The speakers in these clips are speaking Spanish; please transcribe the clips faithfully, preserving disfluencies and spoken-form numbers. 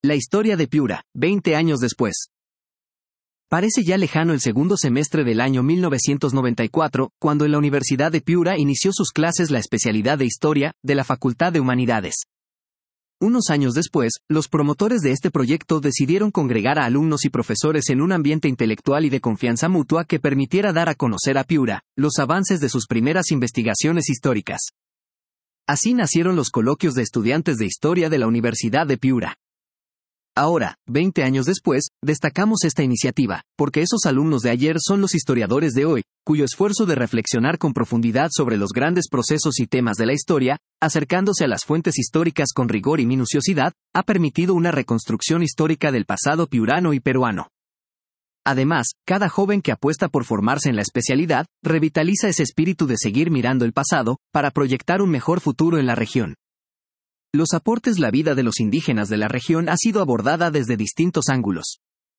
La historia de Piura, veinte años después. Parece ya lejano el segundo semestre del año mil novecientos noventa y cuatro, cuando en la Universidad de Piura inició sus clases la especialidad de Historia, de la Facultad de Humanidades. Unos años después, los promotores de este proyecto decidieron congregar a alumnos y profesores en un ambiente intelectual y de confianza mutua que permitiera dar a conocer a Piura los avances de sus primeras investigaciones históricas. Así nacieron los coloquios de estudiantes de Historia de la Universidad de Piura. Ahora, veinte años después, destacamos esta iniciativa, porque esos alumnos de ayer son los historiadores de hoy, cuyo esfuerzo de reflexionar con profundidad sobre los grandes procesos y temas de la historia, acercándose a las fuentes históricas con rigor y minuciosidad, ha permitido una reconstrucción histórica del pasado piurano y peruano. Además, cada joven que apuesta por formarse en la especialidad, revitaliza ese espíritu de seguir mirando el pasado, para proyectar un mejor futuro en la región. Los aportes La vida de los indígenas de la región ha sido abordada desde distintos ángulos.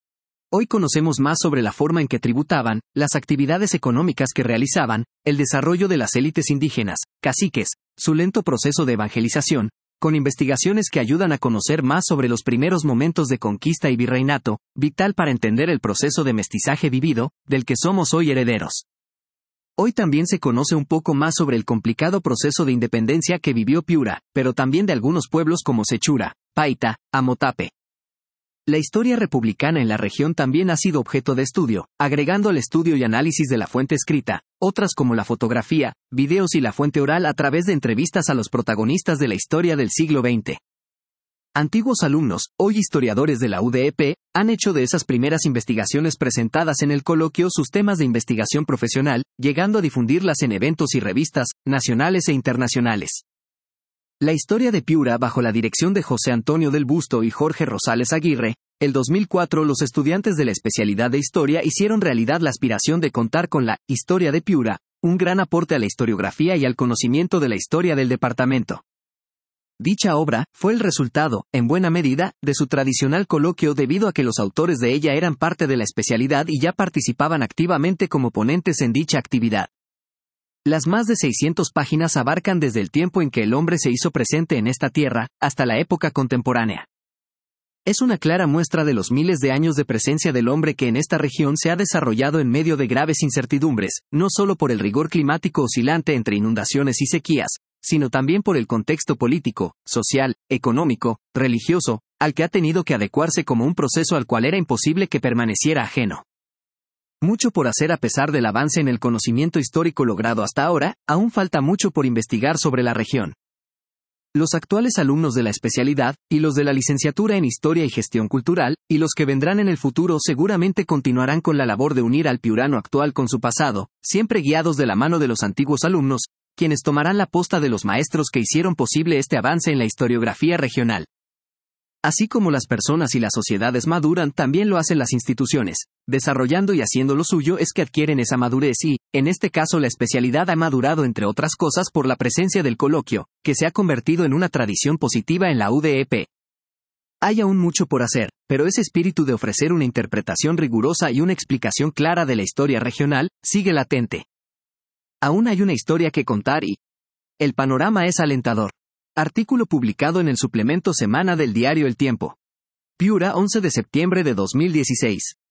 Hoy conocemos más sobre la forma en que tributaban, las actividades económicas que realizaban, el desarrollo de las élites indígenas, caciques, su lento proceso de evangelización, con investigaciones que ayudan a conocer más sobre los primeros momentos de conquista y virreinato, vital para entender el proceso de mestizaje vivido, del que somos hoy herederos. Hoy también se conoce un poco más sobre el complicado proceso de independencia que vivió Piura, pero también de algunos pueblos como Sechura, Paita, Amotape. La historia republicana en la región también ha sido objeto de estudio, agregando al estudio y análisis de la fuente escrita, otras como la fotografía, videos y la fuente oral a través de entrevistas a los protagonistas de la historia del siglo veinte. Antiguos alumnos, hoy historiadores de la U D E P, han hecho de esas primeras investigaciones presentadas en el coloquio sus temas de investigación profesional, llegando a difundirlas en eventos y revistas, nacionales e internacionales. La historia de Piura bajo la dirección de José Antonio del Busto y Jorge Rosales Aguirre, el dos mil cuatro los estudiantes de la especialidad de Historia hicieron realidad la aspiración de contar con la historia de Piura, un gran aporte a la historiografía y al conocimiento de la historia del departamento. Dicha obra fue el resultado, en buena medida, de su tradicional coloquio debido a que los autores de ella eran parte de la especialidad y ya participaban activamente como ponentes en dicha actividad. Las más de seiscientas páginas abarcan desde el tiempo en que el hombre se hizo presente en esta tierra, hasta la época contemporánea. Es una clara muestra de los miles de años de presencia del hombre que en esta región se ha desarrollado en medio de graves incertidumbres, no solo por el rigor climático oscilante entre inundaciones y sequías, sino también por el contexto político, social, económico, religioso, al que ha tenido que adecuarse como un proceso al cual era imposible que permaneciera ajeno. Mucho por hacer a pesar del avance en el conocimiento histórico logrado hasta ahora, aún falta mucho por investigar sobre la región. Los actuales alumnos de la especialidad, y los de la licenciatura en Historia y Gestión Cultural, y los que vendrán en el futuro seguramente continuarán con la labor de unir al piurano actual con su pasado, siempre guiados de la mano de los antiguos alumnos, quienes tomarán la posta de los maestros que hicieron posible este avance en la historiografía regional. Así como las personas y las sociedades maduran, también lo hacen las instituciones. Desarrollando y haciendo lo suyo es que adquieren esa madurez y, en este caso la especialidad ha madurado entre otras cosas por la presencia del coloquio, que se ha convertido en una tradición positiva en la U D E P. Hay aún mucho por hacer, pero ese espíritu de ofrecer una interpretación rigurosa y una explicación clara de la historia regional, sigue latente. Aún hay una historia que contar y el panorama es alentador. Artículo publicado en el suplemento Semana del diario El Tiempo. Piura, once de septiembre de dos mil dieciséis.